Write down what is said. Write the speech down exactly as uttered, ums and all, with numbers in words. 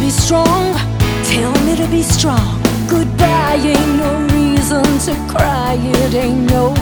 be strong, tell me to be strong. Goodbye ain't no reason to cry, it ain't no